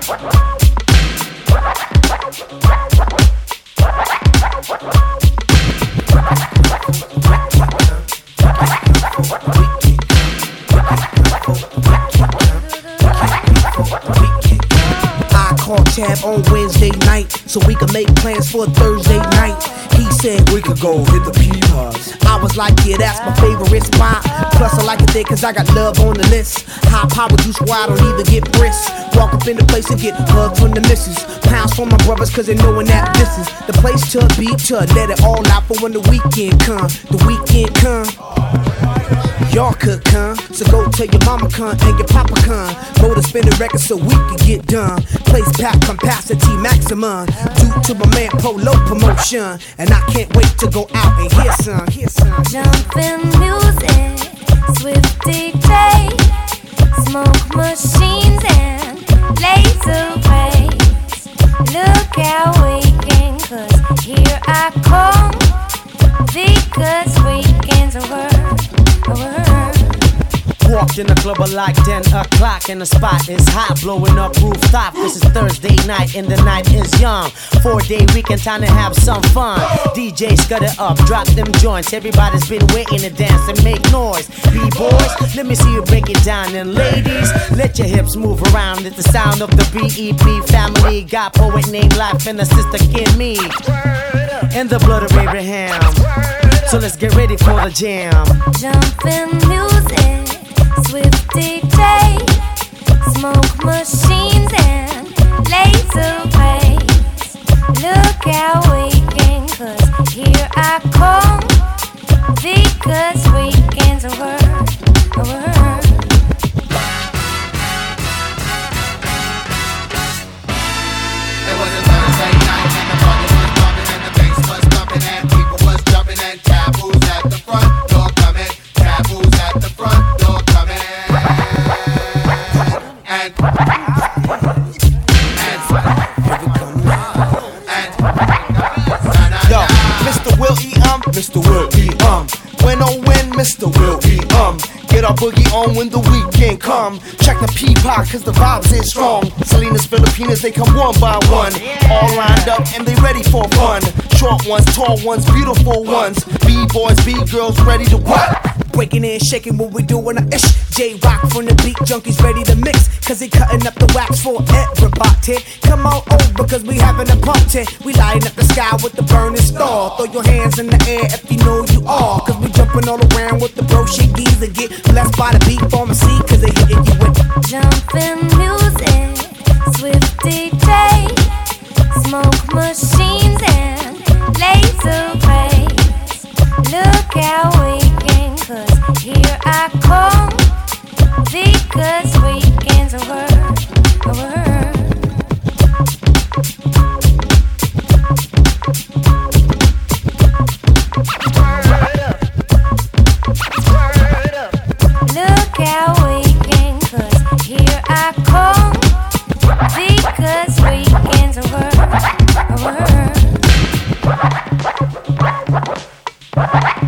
Tab on Wednesday night so we could make plans for Thursday night. He said we could go hit the P-Hubs. I was like, yeah, that's my favorite spot. Plus I like it there cause I got love on the list. High power juice where I don't even get brisk. Walk up in the place and get hugs from the missus. Pounds from my brothers cause they knowin' that this is the place to be, to let it all out for when the weekend come. The weekend come. Y'all could come, so go tell your mama come and your papa come. Go to spin the record so we can get done. Place pack capacity maximum due to my man Polo promotion. And I can't wait to go out and hear some. Jumpin' music, swift DJ, smoke machines and laser rays. Look out weekend, cause here I come. Because weekends are word. Walked in the club at like 10 o'clock and the spot is hot, blowing up rooftop. This is Thursday night and the night is young. 4-day weekend, time to have some fun. DJ scud it up, drop them joints. Everybody's been waiting to dance and make noise. B-boys, let me see you break it down. And ladies, let your hips move around. It's the sound of the BEP family. Got poet named Life and a sister Kid Me. And the blood of Abraham. So let's get ready for the jam. Jumpin' music, swift DJ, smoke machines and laser rays. Look out weekend, cause here I come. Because weekends are word. It was a Thursday night and the party was bumping and the bass was thumping and people was jumping and taboos at the front door coming, taboos at the front door coming, and yo, Mr. Will E. Mr. Will E. When oh when, Mr. Will E. Get our boogie on when the weekend come. Check the P-Pop cause the vibes is strong. Salinas, Filipinas, they come one by one. All lined up and they ready for fun. Short ones, tall ones, beautiful ones. B-boys, B-girls, ready to what? Breaking and shaking what we doing a ish. J-Rock from the beat junkies ready to mix. Cause he cutting up the wax for everybody. Come on over cause we having a party. We lighting up the sky with the burning star. Throw your hands in the air if you know you are. Cause we jumping all around with the bro shiggies. And get blessed by the beat pharmacy cause they hitting you with Jumpin' music, swift DJ, smoke machines and laser rays. Look out weekend, cause here I come. Because weekends are word. Look out weekend, cause here I come. Because weekends are word.